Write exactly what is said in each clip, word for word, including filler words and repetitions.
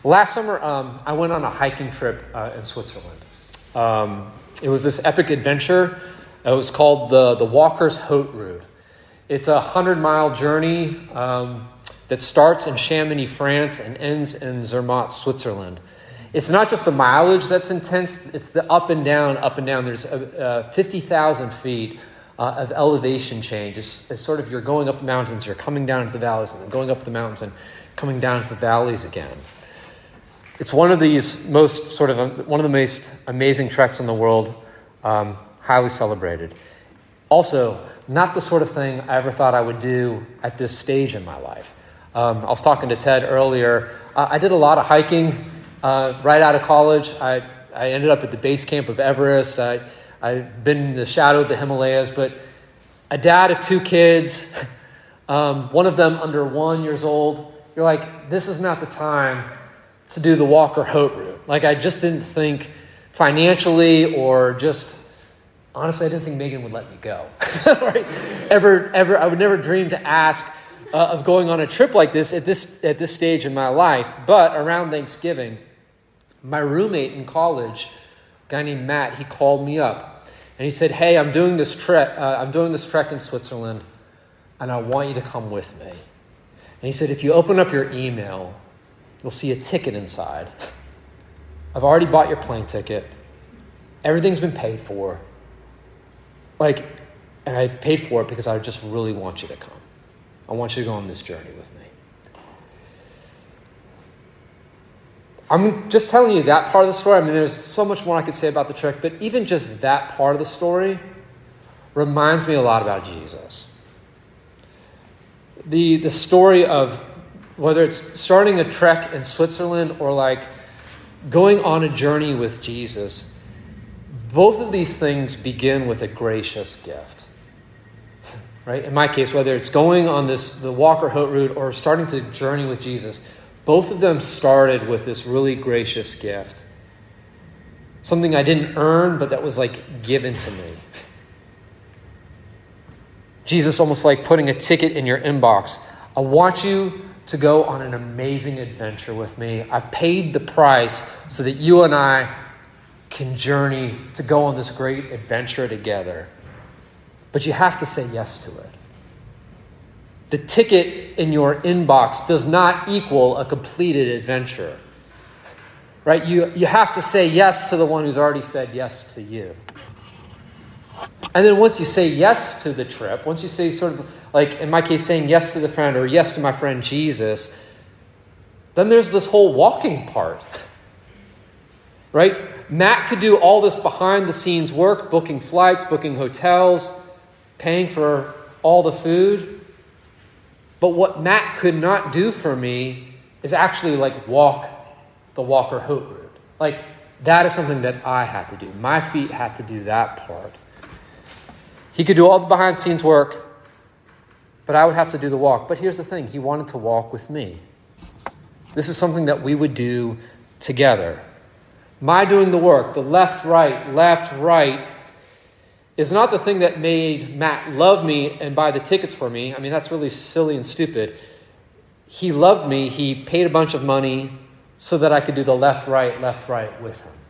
Last summer, um, I went on a hiking trip uh, in Switzerland. Um, it was this epic adventure. It was called the, the Walker's Haute Route. It's a hundred-mile journey um, that starts in Chamonix, France, and ends in Zermatt, Switzerland. It's not just the mileage that's intense. It's the up and down, up and down. There's uh, uh, fifty thousand feet uh, of elevation change. It's, it's sort of you're going up the mountains, you're coming down to the valleys, and then going up the mountains and coming down to the valleys again. It's one of these most sort of um, one of the most amazing treks in the world, um, highly celebrated. Also, not the sort of thing I ever thought I would do at this stage in my life. Um, I was talking to Ted earlier. Uh, I did a lot of hiking uh, right out of college. I, I ended up at the base camp of Everest. I, I've been in the shadow of the Himalayas, but a dad of two kids, um, one of them under one years old, you're like, this is not the time to do the Walker Haute Route. Like, I just didn't think financially or just, honestly, I didn't think Megan would let me go. Right? Ever, ever, I would never dream to ask uh, of going on a trip like this at this at this stage in my life. But around Thanksgiving, my roommate in college, a guy named Matt, he called me up and he said, "Hey, I'm doing this trek. Uh, I'm doing this trek in Switzerland, and I want you to come with me." And he said, "If you open up your email, you'll see a ticket inside. I've already bought your plane ticket. Everything's been paid for. Like, and I've paid for it because I just really want you to come. I want you to go on this journey with me." I'm just telling you that part of the story. I mean, there's so much more I could say about the trek, but even just that part of the story reminds me a lot about Jesus. The, the story of whether it's starting a trek in Switzerland or like going on a journey with Jesus, both of these things begin with a gracious gift, right? In my case, whether it's going on this the Walker Haute Route or starting to journey with Jesus, both of them started with this really gracious gift. Something I didn't earn, but that was like given to me. Jesus almost like putting a ticket in your inbox. I want you to go on an amazing adventure with me. I've paid the price so that you and I can journey to go on this great adventure together. But you have to say yes to it. The ticket in your inbox does not equal a completed adventure. Right? You, you have to say yes to the one who's already said yes to you. And then once you say yes to the trip, once you say sort of, like in my case, saying yes to the friend or yes to my friend Jesus, then there's this whole walking part. Right? Matt could do all this behind the scenes work, booking flights, booking hotels, paying for all the food. But what Matt could not do for me is actually like walk the Walker Haute Route. Like that is something that I had to do. My feet had to do that part. He could do all the behind the scenes work, but I would have to do the walk. But here's the thing. He wanted to walk with me. This is something that we would do together. My doing the work, the left, right, left, right, is not the thing that made Matt love me and buy the tickets for me. I mean, that's really silly and stupid. He loved me. He paid a bunch of money so that I could do the left, right, left, right with him.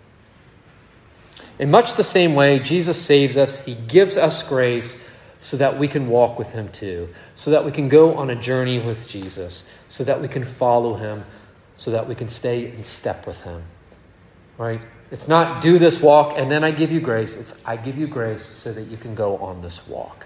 In much the same way, Jesus saves us. He gives us grace so that we can walk with him too, so that we can go on a journey with Jesus, so that we can follow him, so that we can stay in step with him. Right? It's not do this walk and then I give you grace. It's I give you grace so that you can go on this walk.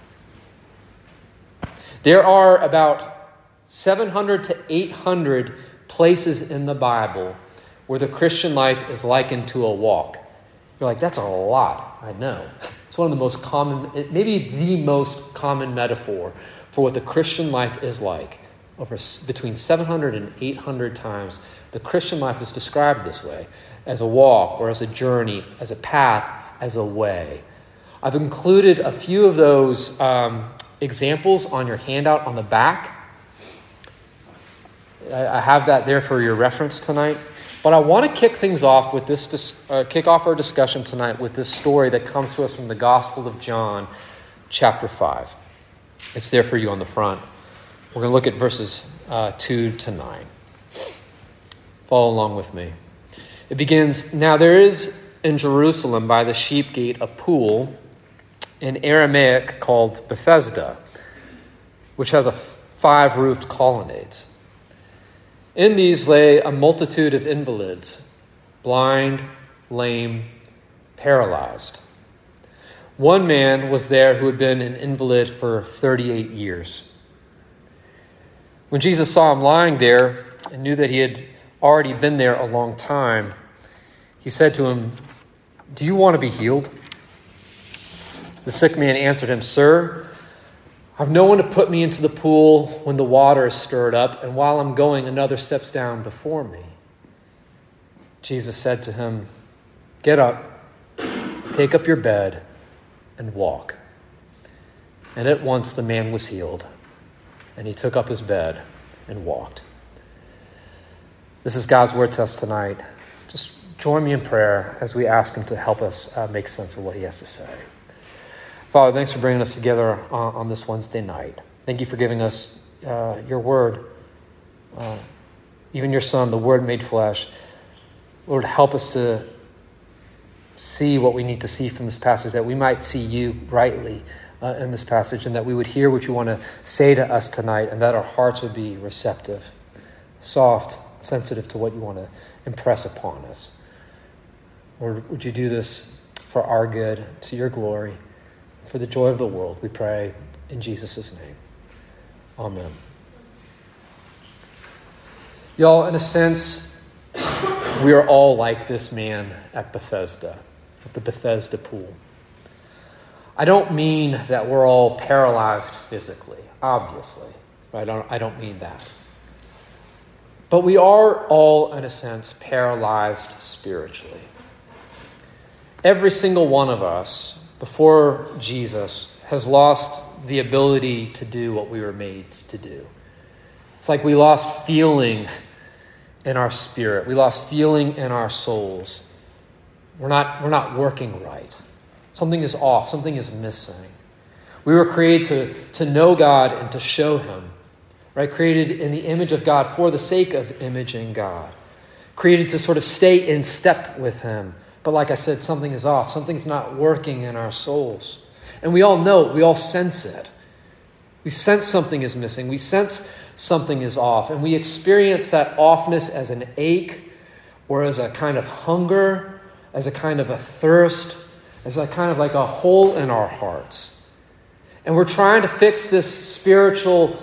There are about seven hundred to eight hundred places in the Bible where the Christian life is likened to a walk. You're like, that's a lot. I know. It's one of the most common, maybe the most common metaphor for what the Christian life is like. Over between seven hundred and eight hundred times, the Christian life is described this way, as a walk or as a journey, as a path, as a way. I've included a few of those um, examples on your handout on the back. I, I have that there for your reference tonight. But I want to kick things off with this, uh, kick off our discussion tonight with this story that comes to us from the Gospel of John, chapter five. It's there for you on the front. We're going to look at verses uh, two to nine. Follow along with me. It begins, "Now there is in Jerusalem by the sheep gate a pool in Aramaic called Bethesda, which has a five-roofed colonnades. In these lay a multitude of invalids, blind, lame, paralyzed. One man was there who had been an invalid for thirty-eight years. When Jesus saw him lying there and knew that he had already been there a long time, he said to him, 'Do you want to be healed?' The sick man answered him, 'Sir, I've no one to put me into the pool when the water is stirred up, and while I'm going, another steps down before me.' Jesus said to him, 'Get up, take up your bed, and walk.' And at once the man was healed, and he took up his bed and walked." This is God's word to us tonight. Just join me in prayer as we ask him to help us uh, make sense of what he has to say. Father, thanks for bringing us together on, on this Wednesday night. Thank you for giving us uh, your word, uh, even your Son, the Word made flesh. Lord, help us to see what we need to see from this passage, that we might see you rightly uh, in this passage, and that we would hear what you want to say to us tonight, and that our hearts would be receptive, soft, sensitive to what you want to impress upon us. Lord, would you do this for our good, to your glory, for the joy of the world, we pray in Jesus' name. Amen. Y'all, in a sense, we are all like this man at Bethesda, at the Bethesda pool. I don't mean that we're all paralyzed physically, obviously. I don't, I don't mean that. But we are all, in a sense, paralyzed spiritually. Every single one of us, before Jesus, has lost the ability to do what we were made to do. It's like we lost feeling in our spirit. We lost feeling in our souls. We're not, we're not working right. Something is off. Something is missing. We were created to, to know God and to show him. Right? Created in the image of God for the sake of imaging God. Created to sort of stay in step with him. But like I said, something is off. Something's not working in our souls. And we all know it. We all sense it. We sense something is missing. We sense something is off. And we experience that offness as an ache, or as a kind of hunger, as a kind of a thirst, as a kind of like a hole in our hearts. And we're trying to fix this spiritual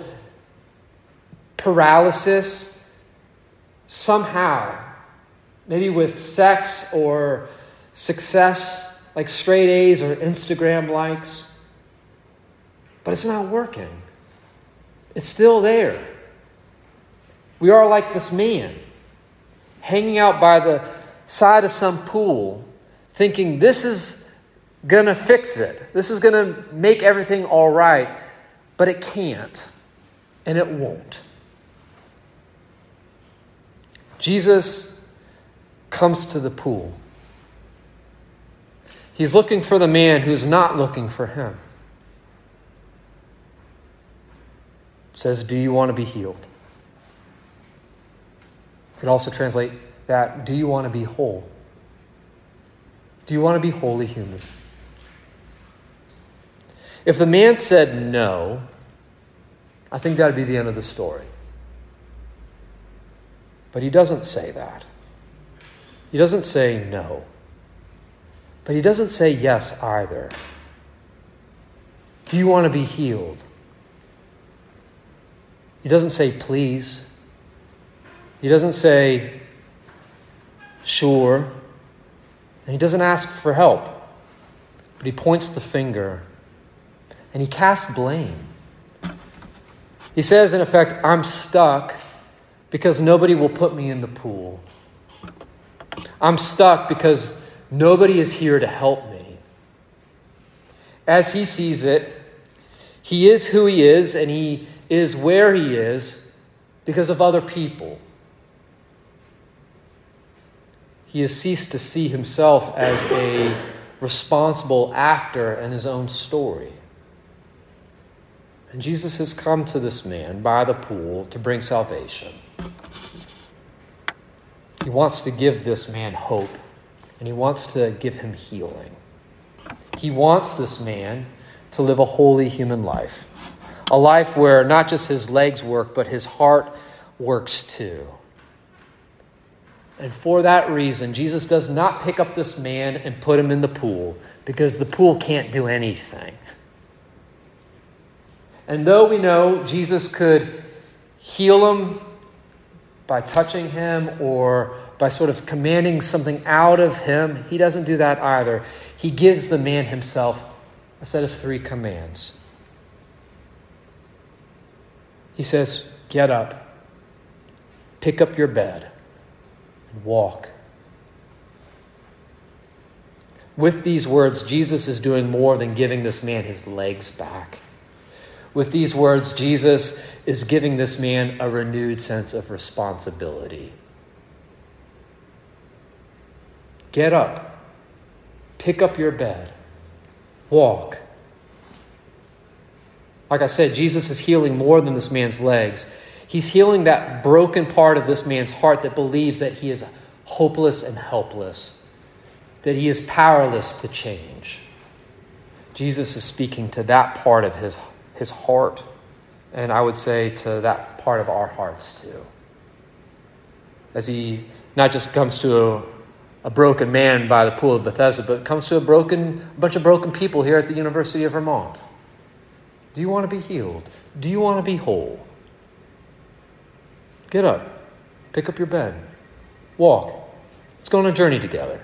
paralysis somehow. Maybe with sex or success, like straight A's or Instagram likes. But it's not working. It's still there. We are like this man, hanging out by the side of some pool, thinking this is going to fix it. This is going to make everything all right. But it can't. And it won't. Jesus comes to the pool. He's looking for the man who's not looking for him. Says, "Do you want to be healed?" You could also translate that, "Do you want to be whole?" Do you want to be wholly human? If the man said no, I think that would be the end of the story. But he doesn't say that. He doesn't say no. But he doesn't say yes either. Do you want to be healed? He doesn't say please. He doesn't say sure. And he doesn't ask for help. But he points the finger and he casts blame. He says, in effect, I'm stuck because nobody will put me in the pool. I'm stuck because nobody is here to help me. As he sees it, he is who he is, and he is where he is because of other people. He has ceased to see himself as a responsible actor in his own story. And Jesus has come to this man by the pool to bring salvation. He wants to give this man hope, and he wants to give him healing. He wants this man to live a holy human life, a life where not just his legs work, but his heart works too. And for that reason, Jesus does not pick up this man and put him in the pool, because the pool can't do anything. And though we know Jesus could heal him by touching him or by sort of commanding something out of him, he doesn't do that either. He gives the man himself a set of three commands. He says, get up, pick up your bed, and walk. With these words, Jesus is doing more than giving this man his legs back. With these words, Jesus is giving this man a renewed sense of responsibility. Get up, pick up your bed, walk. Like I said, Jesus is healing more than this man's legs. He's healing that broken part of this man's heart that believes that he is hopeless and helpless, that he is powerless to change. Jesus is speaking to that part of his, his heart, and I would say to that part of our hearts too. As he not just comes to a, a broken man by the pool of Bethesda, but comes to a broken a bunch of broken people here at the University of Vermont. Do you want to be healed? Do you want to be whole? Get up. Pick up your bed. Walk. Let's go on a journey together.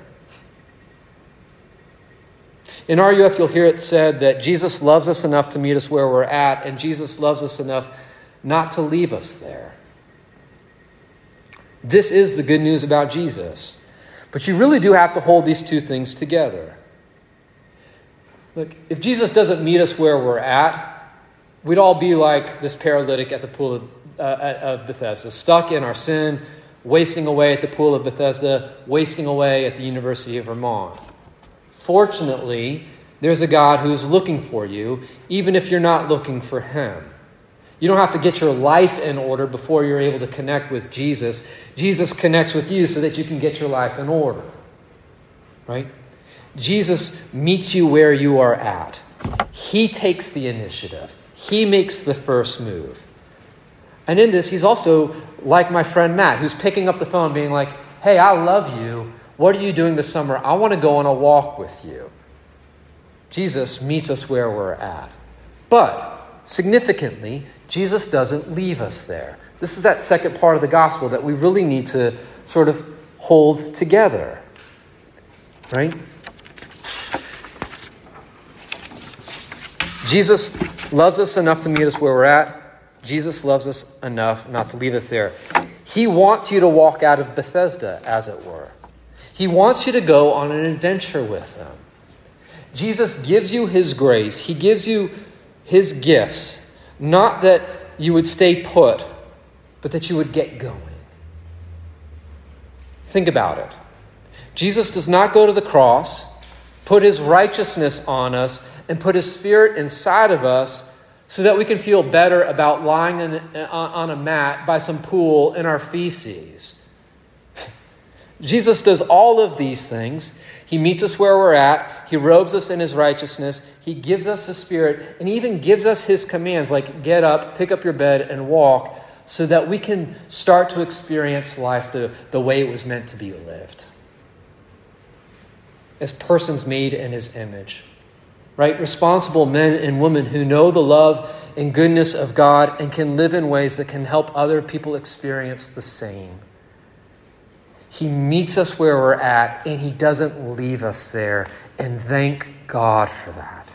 In R U F, you'll hear it said that Jesus loves us enough to meet us where we're at, and Jesus loves us enough not to leave us there. This is the good news about Jesus. But you really do have to hold these two things together. Look, if Jesus doesn't meet us where we're at, we'd all be like this paralytic at the pool of, uh, of Bethesda, stuck in our sin, wasting away at the pool of Bethesda, wasting away at the University of Vermont. Fortunately, there's a God who's looking for you, even if you're not looking for him. You don't have to get your life in order before you're able to connect with Jesus. Jesus connects with you so that you can get your life in order. Right? Jesus meets you where you are at. He takes the initiative. He makes the first move. And in this, he's also like my friend Matt, who's picking up the phone being like, hey, I love you. What are you doing this summer? I want to go on a walk with you. Jesus meets us where we're at. But significantly, Jesus doesn't leave us there. This is that second part of the gospel that we really need to sort of hold together. Right? Jesus loves us enough to meet us where we're at. Jesus loves us enough not to leave us there. He wants you to walk out of Bethesda, as it were. He wants you to go on an adventure with him. Jesus gives you his grace. He gives you his gifts. Not that you would stay put, but that you would get going. Think about it. Jesus does not go to the cross, put his righteousness on us, and put his Spirit inside of us so that we can feel better about lying in, on a mat by some pool in our feces. Jesus does all of these things. He meets us where we're at. He robes us in his righteousness. He gives us his Spirit and even gives us his commands like get up, pick up your bed, and walk so that we can start to experience life the, the way it was meant to be lived. As persons made in his image. Right? Responsible men and women who know the love and goodness of God and can live in ways that can help other people experience the same. He meets us where we're at, and he doesn't leave us there. And thank God for that.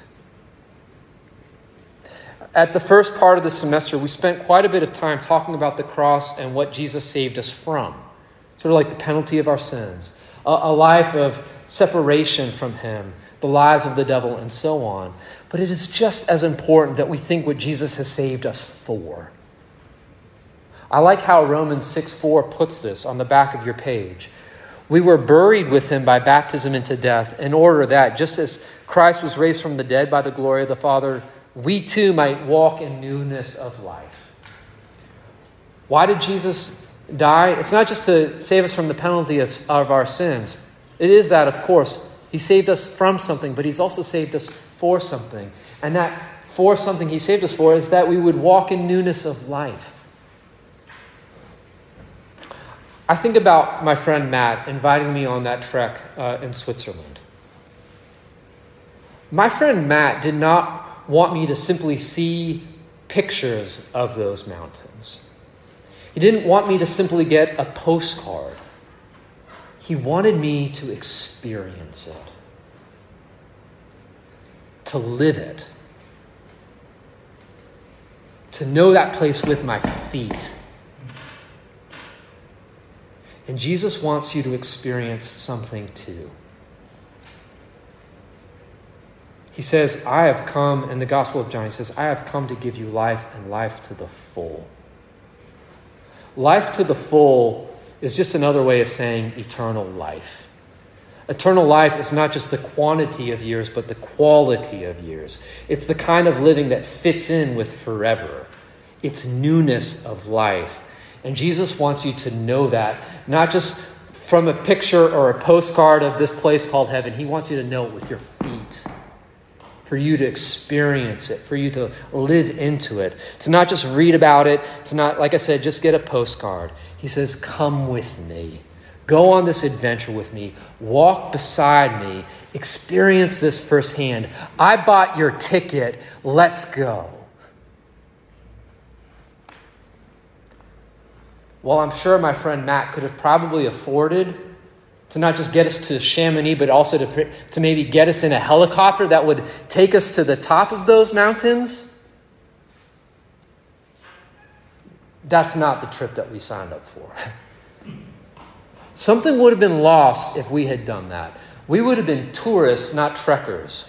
At the first part of the semester, we spent quite a bit of time talking about the cross and what Jesus saved us from. Sort of like the penalty of our sins. A, a life of separation from him. The lies of the devil, and so on. But it is just as important that we think what Jesus has saved us for. I like how Romans six four puts this on the back of your page. We were buried with him by baptism into death, in order that, just as Christ was raised from the dead by the glory of the Father, we too might walk in newness of life. Why did Jesus die, it's not just to save us from the penalty of, of our sins. It is that, of course. He saved us from something, but he's also saved us for something. And that for something he saved us for is that we would walk in newness of life. I think about my friend Matt inviting me on that trek uh, in Switzerland. My friend Matt did not want me to simply see pictures of those mountains. He didn't want me to simply get a postcard. He wanted me to experience it, to live it, to know that place with my feet. And Jesus wants you to experience something too. He says, I have come, in the Gospel of John, he says, I have come to give you life and life to the full. Life to the full is just another way of saying eternal life. Eternal life is not just the quantity of years, but the quality of years. It's the kind of living that fits in with forever. It's newness of life. And Jesus wants you to know that, not just from a picture or a postcard of this place called heaven. He wants you to know it with your feet, for you to experience it, for you to live into it, to not just read about it, to not, like I said, just get a postcard. He says, come with me. Go on this adventure with me. Walk beside me. Experience this firsthand. I bought your ticket. Let's go. Well, I'm sure my friend Matt could have probably afforded to not just get us to Chamonix, but also to, to maybe get us in a helicopter that would take us to the top of those mountains. That's not the trip that we signed up for. Something would have been lost if we had done that. We would have been tourists, not trekkers.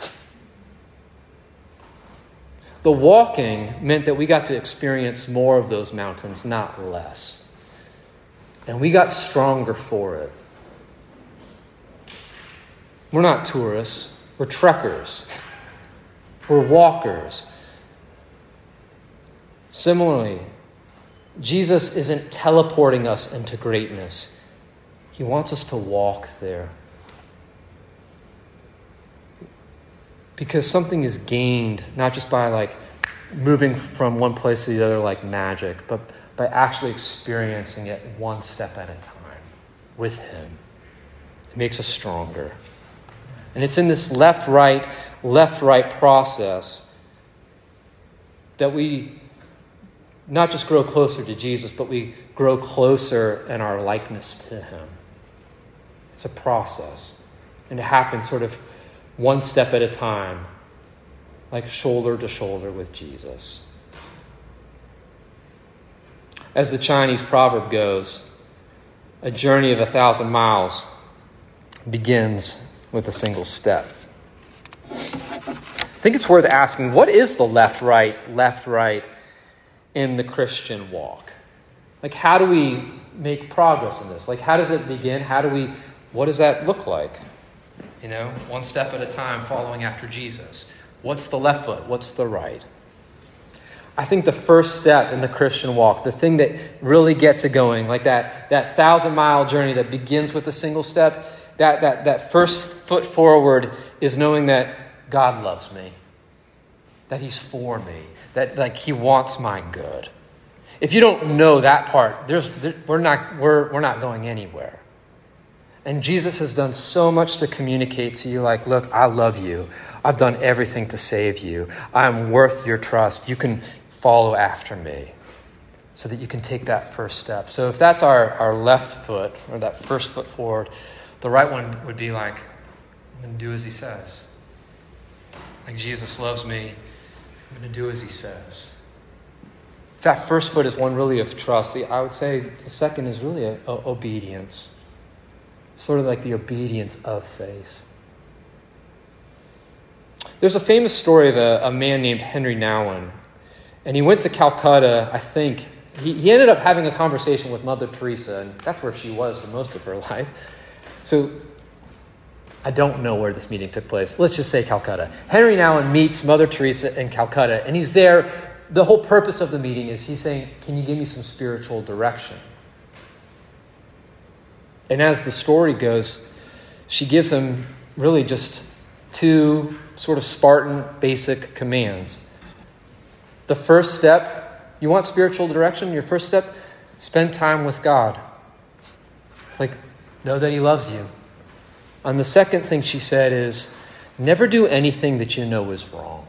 The walking meant that we got to experience more of those mountains, not less. And we got stronger for it. We're not tourists. We're trekkers. We're walkers. Similarly, Jesus isn't teleporting us into greatness. He wants us to walk there. Because something is gained, not just by like moving from one place to the other like magic, but by actually experiencing it one step at a time with him. It makes us stronger. And it's in this left-right, left-right process that we not just grow closer to Jesus, but we grow closer in our likeness to him. It's a process. And it happens sort of one step at a time, like shoulder to shoulder with Jesus. As the Chinese proverb goes, a journey of a thousand miles begins with a single step. I think it's worth asking, what is the left-right, left-right in the Christian walk? Like, how do we make progress in this? Like, how does it begin? How do we, what does that look like? You know, one step at a time following after Jesus. What's the left foot? What's the right? I think the first step in the Christian walk, the thing that really gets it going, like that, that thousand-mile journey that begins with a single step, that, that, that first foot forward is knowing that God loves me, that he's for me, that like he wants my good. If you don't know that part, there's there, we're not we're we're not going anywhere. And Jesus has done so much to communicate to you, like, look, I love you. I've done everything to save you. I'm worth your trust. You can follow after me so that you can take that first step. So if that's our, our left foot, or that first foot forward, the right one would be like, I'm going to do as he says. Like Jesus loves me, I'm going to do as he says. If that first foot is one really of trust, the, I would say the second is really a, a obedience. Sort of like the obedience of faith. There's a famous story of a, a man named Henry Nouwen. And he went to Calcutta, I think. He, he ended up having a conversation with Mother Teresa, and that's where she was for most of her life. So I don't know where this meeting took place. Let's just say Calcutta. Henry Nouwen meets Mother Teresa in Calcutta, and he's there. The whole purpose of the meeting is he's saying, can you give me some spiritual direction? And as the story goes, she gives him really just two sort of Spartan basic commands. The first step, you want spiritual direction? Your first step, spend time with God. It's like, know that he loves you. And the second thing she said is, never do anything that you know is wrong.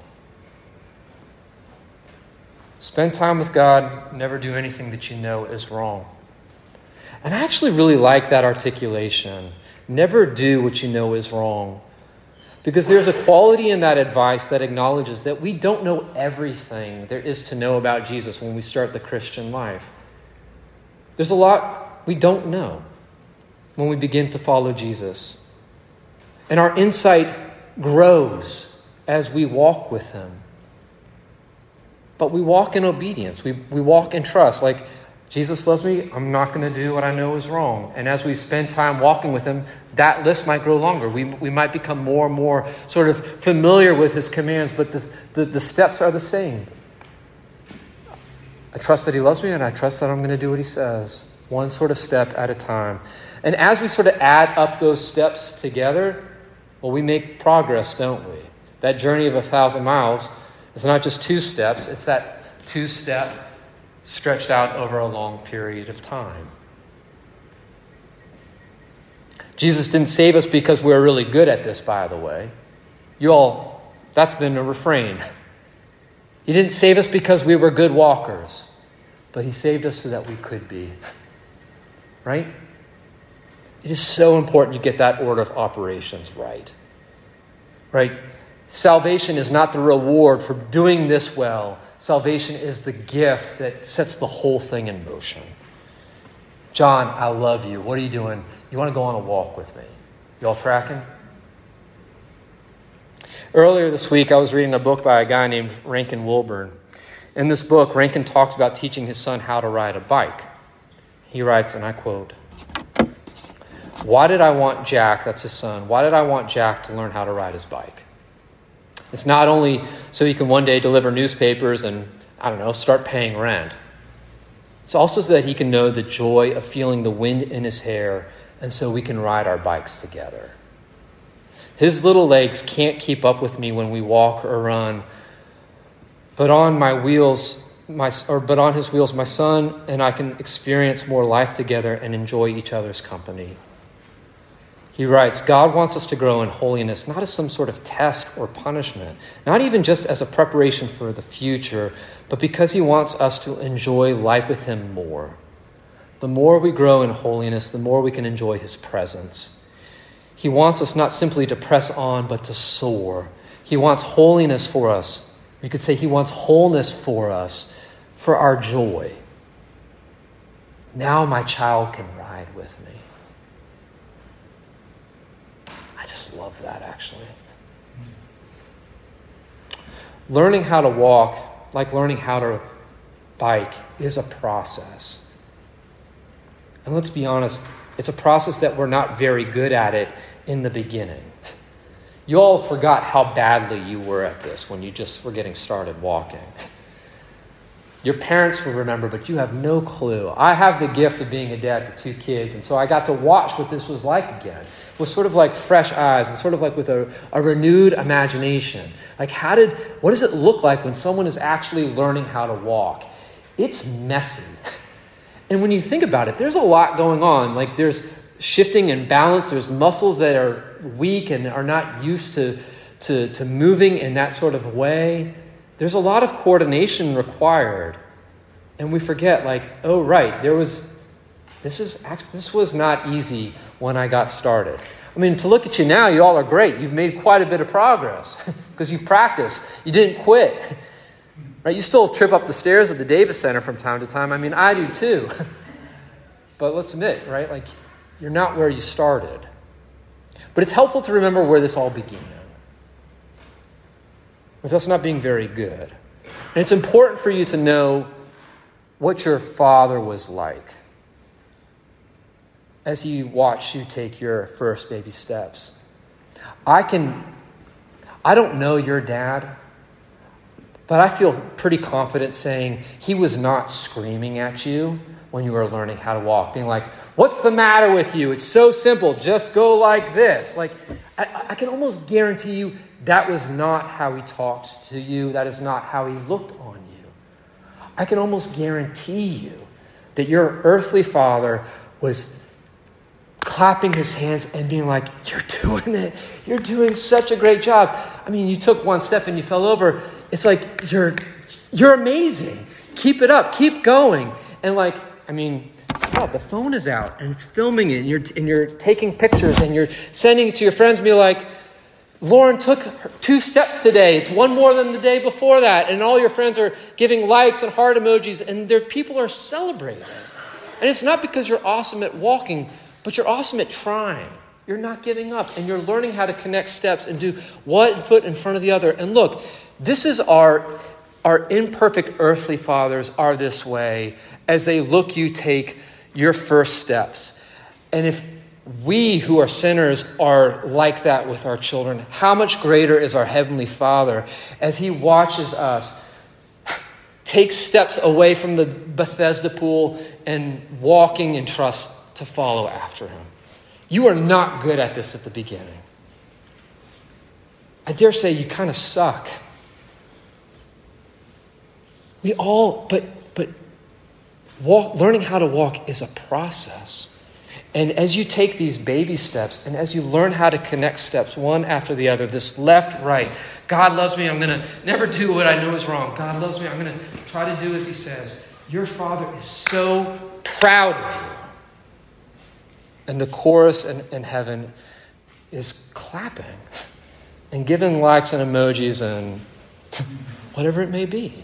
Spend time with God, never do anything that you know is wrong. And I actually really like that articulation. Never do what you know is wrong. Because there's a quality in that advice that acknowledges that we don't know everything there is to know about Jesus when we start the Christian life. There's a lot we don't know when we begin to follow Jesus. And our insight grows as we walk with him. But we walk in obedience. We, we walk in trust. Like, Jesus loves me, I'm not going to do what I know is wrong. And as we spend time walking with him, that list might grow longer. We, we might become more and more sort of familiar with his commands, but the, the, the steps are the same. I trust that he loves me, and I trust that I'm going to do what he says, one sort of step at a time. And as we sort of add up those steps together, well, we make progress, don't we? That journey of a thousand miles is not just two steps, it's that two-step stretched out over a long period of time. Jesus didn't save us because we're really good at this, by the way. You all, that's been a refrain. He didn't save us because we were good walkers, but he saved us so that we could be. Right? It is so important you get that order of operations right. Right? Salvation is not the reward for doing this well. Salvation is the gift that sets the whole thing in motion. John, I love you. What are you doing? You want to go on a walk with me? You all tracking? Earlier this week, I was reading a book by a guy named Rankin Wilburn. In this book, Rankin talks about teaching his son how to ride a bike. He writes, and I quote, "Why did I want Jack," that's his son, "why did I want Jack to learn how to ride his bike? It's not only so he can one day deliver newspapers and, I don't know, start paying rent. It's also so that he can know the joy of feeling the wind in his hair, and so we can ride our bikes together. His little legs can't keep up with me when we walk or run, but on my wheels, my or but on his wheels, my son and I can experience more life together and enjoy each other's company." He writes, God wants us to grow in holiness, not as some sort of test or punishment, not even just as a preparation for the future, but because he wants us to enjoy life with him more. The more we grow in holiness, the more we can enjoy his presence. He wants us not simply to press on, but to soar. He wants holiness for us. You could say he wants wholeness for us, for our joy. Now my child can ride with me. I just love that, actually. Learning how to walk, like learning how to bike, is a process. And let's be honest, it's a process that we're not very good at it in the beginning. You all forgot how badly you were at this when you just were getting started walking. Your parents will remember, but you have no clue. I have the gift of being a dad to two kids, and so I got to watch what this was like again. It was sort of like fresh eyes and sort of like with a, a renewed imagination. Like how did, what does it look like when someone is actually learning how to walk? It's messy. And when you think about it, there's a lot going on. Like there's shifting and balance. There's muscles that are weak and are not used to, to, to moving in that sort of way. There's a lot of coordination required. And we forget, like, oh, right, there was, this is actually, this was not easy when I got started. I mean, to look at you now, you all are great. You've made quite a bit of progress because you practiced. You didn't quit. Right? You still trip up the stairs at the Davis Center from time to time. I mean, I do too. But let's admit, right? Like, you're not where you started. But it's helpful to remember where this all began. With us not being very good. And it's important for you to know what your father was like as he watched you take your first baby steps. I can, I don't know your dad, but I feel pretty confident saying he was not screaming at you when you were learning how to walk, being like, What's the matter with you? It's so simple. Just go like this. Like, I, I can almost guarantee you that was not how he talked to you. That is not how he looked on you. I can almost guarantee you that your earthly father was clapping his hands and being like, you're doing it. You're doing such a great job. I mean, you took one step and you fell over. It's like, you're you're amazing. Keep it up. Keep going. And like, I mean, yeah, the phone is out and it's filming it and you're, and you're taking pictures and you're sending it to your friends and be like, Lauren took two steps today. It's one more than the day before that. And all your friends are giving likes and heart emojis and their people are celebrating. And it's not because you're awesome at walking, but you're awesome at trying. You're not giving up and you're learning how to connect steps and do one foot in front of the other. And look, this is our, our imperfect earthly fathers are this way as they look you take your first steps. And if we who are sinners are like that with our children, how much greater is our Heavenly Father as he watches us take steps away from the Bethesda pool and walking in trust to follow after him. You are not good at this at the beginning. I dare say you kind of suck. We all, but but walk, learning how to walk is a process. And as you take these baby steps and as you learn how to connect steps one after the other, this left, right, God loves me, I'm going to never do what I know is wrong. God loves me, I'm going to try to do as he says. Your Father is so proud of you. And the chorus in, in heaven is clapping and giving likes and emojis and whatever it may be.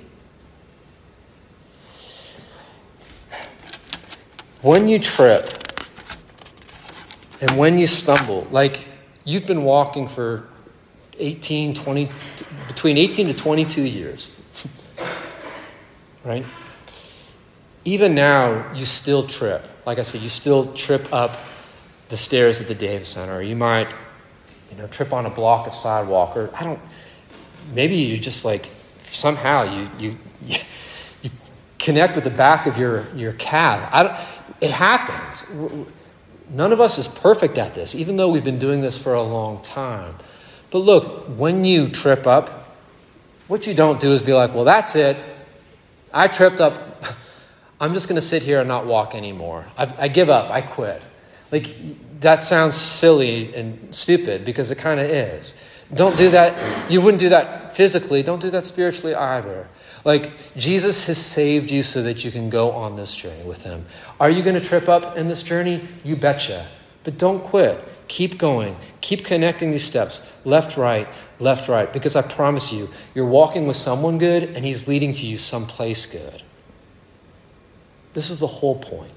When you trip and when you stumble, like you've been walking for eighteen, twenty, between eighteen to twenty-two years, right? Even now, you still trip. Like I said, you still trip up the stairs at the Davis Center. Or you might, you know, trip on a block of sidewalk. Or I don't, maybe you just like, somehow you you you, you connect with the back of your, your calf. I don't, it happens. None of us is perfect at this, even though we've been doing this for a long time. But look, when you trip up, what you don't do is be like, well, that's it. I tripped up. I'm just going to sit here and not walk anymore. I, I give up. I quit. Like, that sounds silly and stupid because it kind of is. Don't do that. You wouldn't do that physically. Don't do that spiritually either. Like, Jesus has saved you so that you can go on this journey with him. Are you going to trip up in this journey? You betcha. But don't quit. Keep going. Keep connecting these steps. Left, right, left, right. Because I promise you, you're walking with someone good and he's leading to you someplace good. This is the whole point.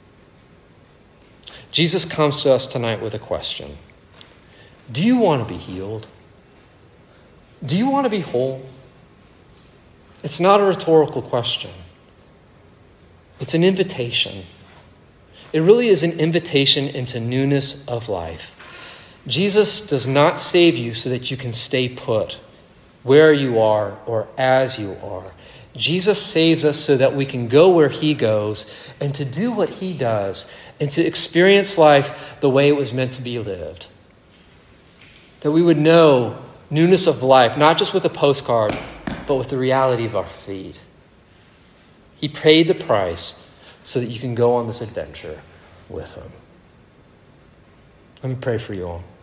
Jesus comes to us tonight with a question. Do you want to be healed? Do you want to be whole? It's not a rhetorical question. It's an invitation. It really is an invitation into newness of life. Jesus does not save you so that you can stay put where you are or as you are. Jesus saves us so that we can go where he goes and to do what he does and to experience life the way it was meant to be lived. That we would know newness of life, not just with a postcard, but with the reality of our feet. He paid the price so that you can go on this adventure with him. Let me pray for you all.